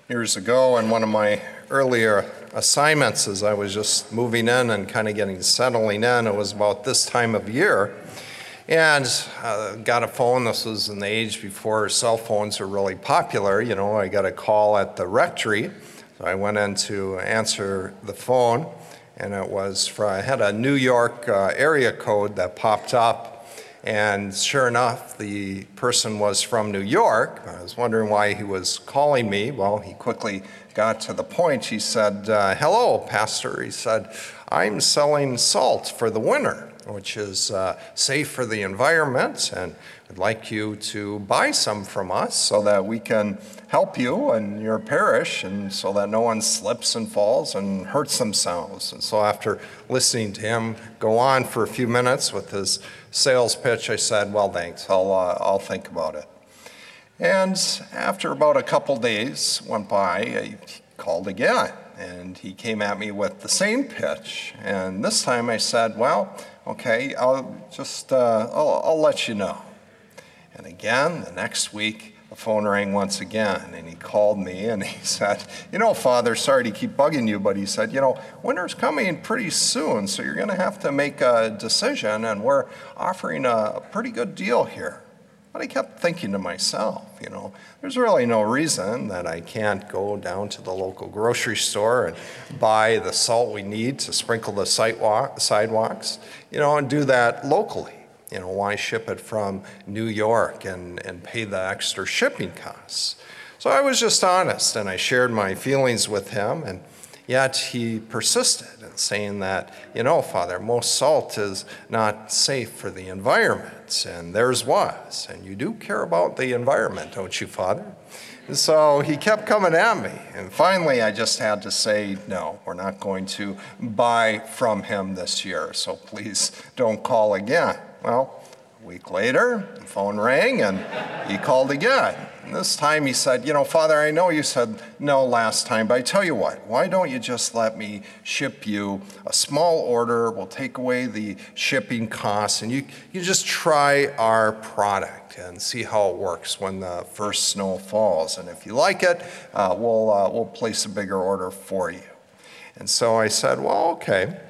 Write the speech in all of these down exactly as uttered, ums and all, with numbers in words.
Years ago, in one of my earlier assignments, as I was just moving in and kind of getting settling in, it was about this time of year, and uh, got a phone. This was in the age before cell phones were really popular. You know, I got a call at the rectory, so I went in to answer the phone, and it was for, I had a New York uh, area code that popped up. And sure enough, the person was from New York. I was wondering why he was calling me. Well, he quickly got to the point. He said, uh, hello, Pastor. He said, I'm selling salt for the winter, which is uh, safe for the environment, and I'd like you to buy some from us so that we can help you and your parish, and so that no one slips and falls and hurts themselves. And so after listening to him go on for a few minutes with his sales pitch, I said, well, thanks, I'll, uh, I'll think about it. And after about a couple days went by, he called again, and he came at me with the same pitch. And this time I said, well, okay, I'll just, uh, I'll, I'll let you know. And again, the next week, the phone rang once again, and he called me, and he said, you know, Father, sorry to keep bugging you, but he said, you know, winter's coming pretty soon, so you're going to have to make a decision, and we're offering a pretty good deal here. But I kept thinking to myself, you know, there's really no reason that I can't go down to the local grocery store and buy the salt we need to sprinkle the sidewalk, sidewalks, you know, and do that locally. You know, why ship it from New York and, and pay the extra shipping costs? So I was just honest, and I shared my feelings with him, and yet he persisted in saying that, you know, Father, most salt is not safe for the environment, and theirs was, and you do care about the environment, don't you, Father? And so he kept coming at me, and finally I just had to say, no, we're not going to buy from him this year, so please don't call again. Well, a week later, the phone rang, and he called again. And this time he said, you know, Father, I know you said no last time, but I tell you what, why don't you just let me ship you a small order? We'll take away the shipping costs, and you, you just try our product and see how it works when the first snow falls. And if you like it, uh, we'll, uh, we'll place a bigger order for you. And so I said, well, okay.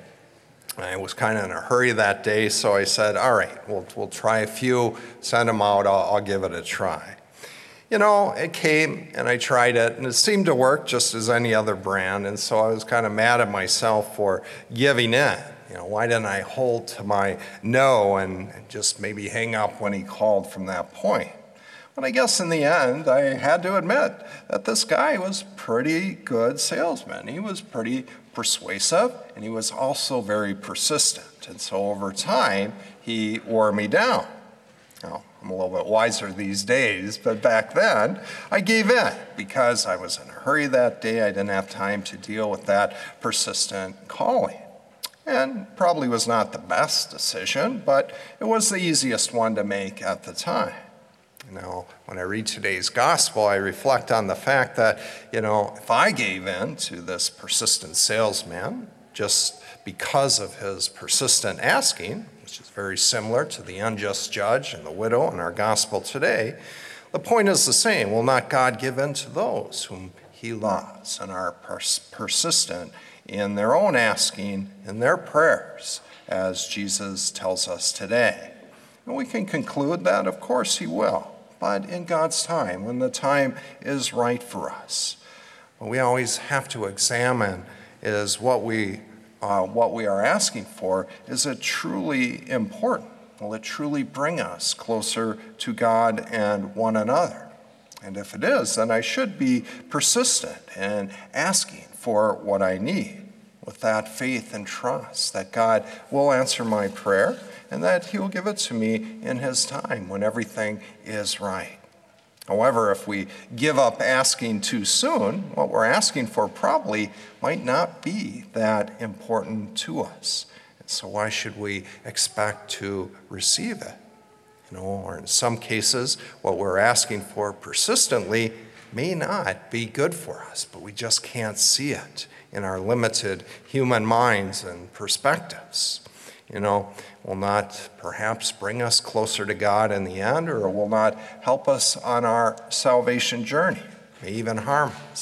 I was kind of in a hurry that day, so I said, all right, we'll, we'll try a few, send them out, I'll, I'll give it a try. You know, it came, and I tried it, and it seemed to work just as any other brand, and so I was kind of mad at myself for giving in. You know, why didn't I hold to my no and just maybe hang up when he called from that point? But I guess in the end, I had to admit that this guy was pretty good salesman. He was pretty persuasive, and he was also very persistent. And so over time, he wore me down. Now, I'm a little bit wiser these days, but back then, I gave in because I was in a hurry that day. I didn't have time to deal with that persistent calling. And probably was not the best decision, but it was the easiest one to make at the time. Now, when I read today's gospel, I reflect on the fact that, you know, if I gave in to this persistent salesman just because of his persistent asking, which is very similar to the unjust judge and the widow in our gospel today, the point is the same. Will not God give in to those whom he loves and are pers- persistent in their own asking, in their prayers, as Jesus tells us today? And we can conclude that, of course, he will, but in God's time, when the time is right for us. What we always have to examine is what we, uh, what we are asking for. Is it truly important? Will it truly bring us closer to God and one another? And if it is, then I should be persistent in asking for what I need, with that faith and trust that God will answer my prayer and that he will give it to me in his time when everything is right. However, if we give up asking too soon, what we're asking for probably might not be that important to us. And so why should we expect to receive it? You know, or in some cases, what we're asking for persistently may not be good for us, but we just can't see it in our limited human minds and perspectives. You know, will not perhaps bring us closer to God in the end, or will not help us on our salvation journey, may even harm us.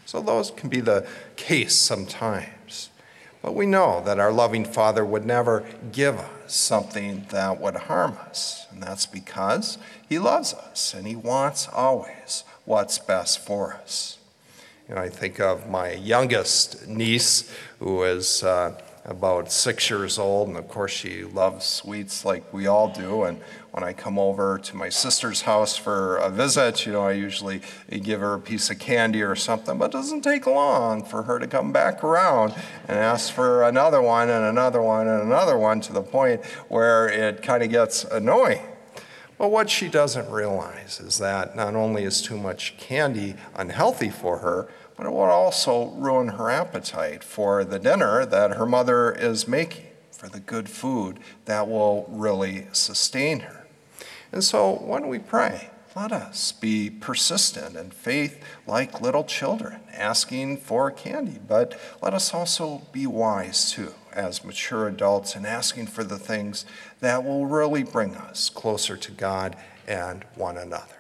So those can be the case sometimes. But we know that our loving Father would never give us something that would harm us. And that's because he loves us and he wants always what's best for us. You know, I think of my youngest niece, who is uh, about six years old, and of course she loves sweets like we all do. And when I come over to my sister's house for a visit, you know, I usually give her a piece of candy or something, but it doesn't take long for her to come back around and ask for another one and another one and another one, to the point where it kind of gets annoying. But what she doesn't realize is that not only is too much candy unhealthy for her, but it will also ruin her appetite for the dinner that her mother is making, for the good food that will really sustain her. And so when we pray, let us be persistent in faith like little children, asking for candy. But let us also be wise too, as mature adults, and asking for the things that will really bring us closer to God and one another.